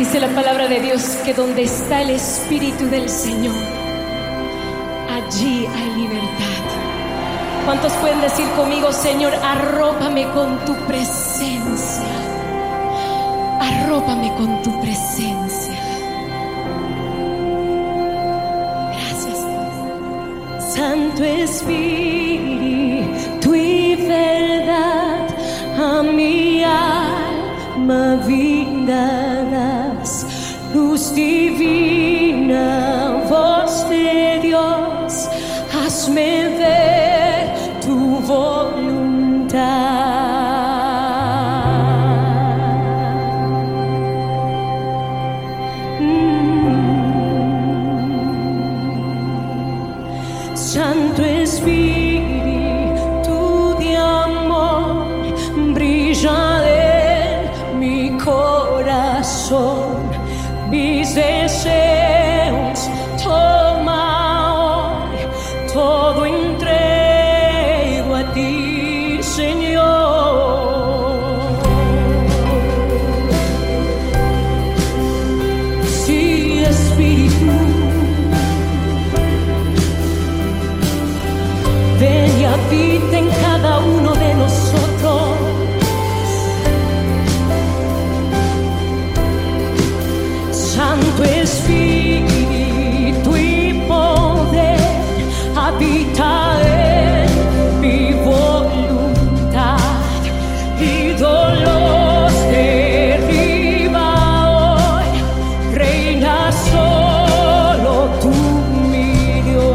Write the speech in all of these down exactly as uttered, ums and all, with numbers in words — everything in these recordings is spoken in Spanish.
Dice la palabra de Dios que donde está el Espíritu del Señor, allí hay libertad. ¿Cuántos pueden decir conmigo: Señor, arrópame con tu presencia? Arrópame con tu presencia. Gracias, Dios. Santo Espíritu y verdad, a mi alma vida das. Luz divina, voz de Dios, hazme ver tu voluntad. Santo Espíritu de amor, brilla en mi corazón. Mis deseos toma hoy, todo entrego a ti, Señor. Sí, Espíritu, ven y habita en cada uno de nosotros. Santo Espíritu y poder, habita en mi voluntad, y dolor derriba hoy, reina solo tú, mi Dios.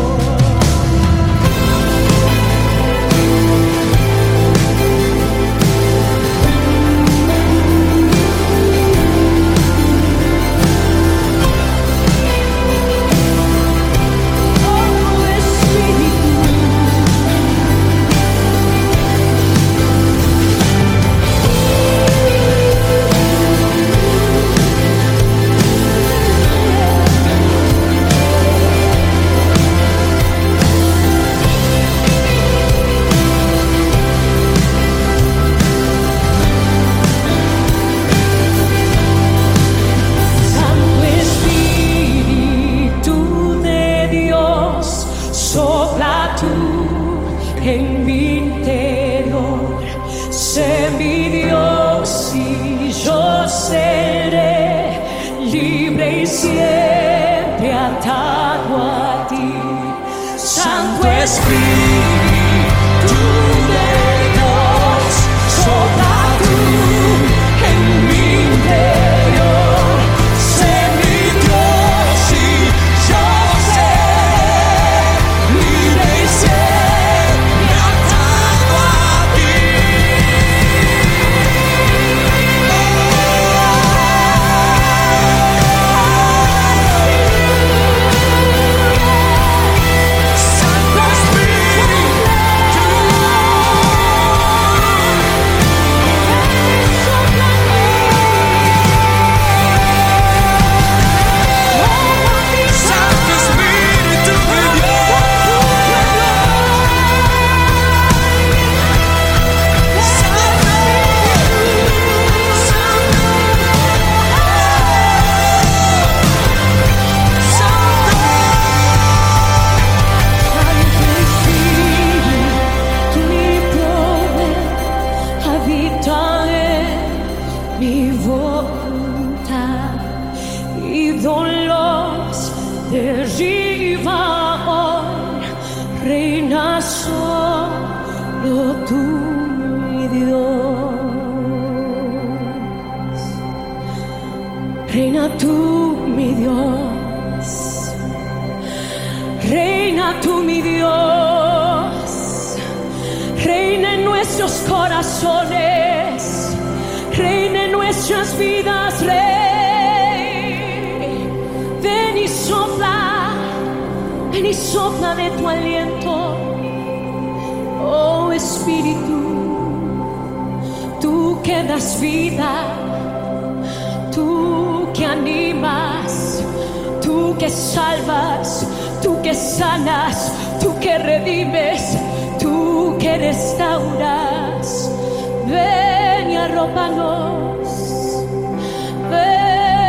En mi interior, sé mi Dios y yo seré libre y siempre atado a ti. Santo Espíritu de Dios, sopla tú en mi interior, sé mi Dios y yo seré libre y siempre. Mi voluntad y dolor derriba hoy, reina solo tú, mi Dios. Reina tú, mi Dios. Reina tú, mi Dios. Reina en nuestros corazones. Reina en nuestras vidas, Rey. Ven y sopla, ven y sopla de tu aliento. Oh Espíritu, tú que das vida, tú que animas, tú que salvas, tú que sanas, tú que redimes, tú que restauras. Ven y arrópanos, ven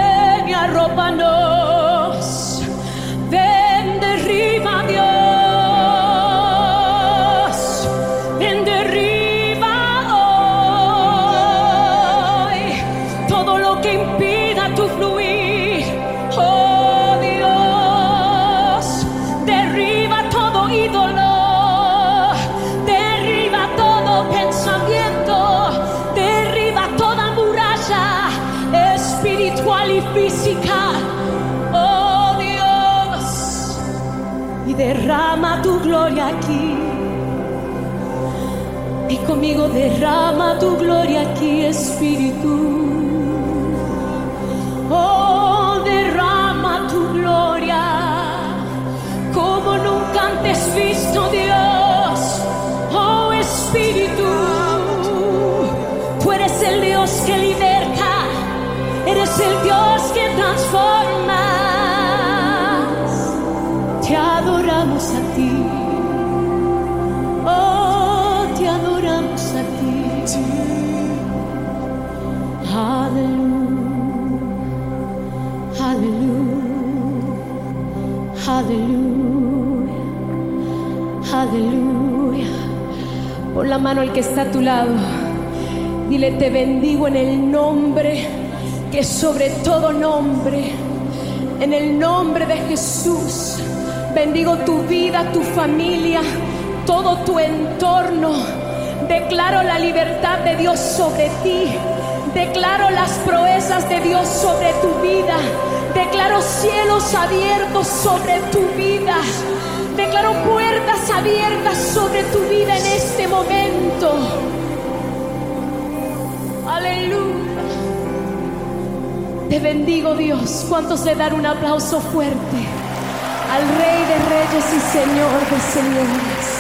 y física, oh Dios, y derrama tu gloria aquí. Y conmigo derrama tu gloria aquí, Espíritu. Oh, derrama tu gloria como nunca antes visto, Dios. Oh, Espíritu, tú eres el Dios que liberta, eres el Dios que transforma. Te adoramos a ti. Oh, te adoramos a ti. Aleluya, aleluya, aleluya, aleluya. Pon la mano al que está a tu lado. Dile: te bendigo en el nombre que es sobre todo nombre. En el nombre de Jesús. Bendigo tu vida, tu familia, todo tu entorno. Declaro la libertad de Dios sobre ti. Declaro las proezas de Dios sobre tu vida. Declaro cielos abiertos sobre tu vida. Declaro puertas abiertas sobre tu vida en este momento. Aleluya. Te bendigo, Dios. ¿Cuántos le dan un aplauso fuerte al Rey de Reyes y Señor de Señores?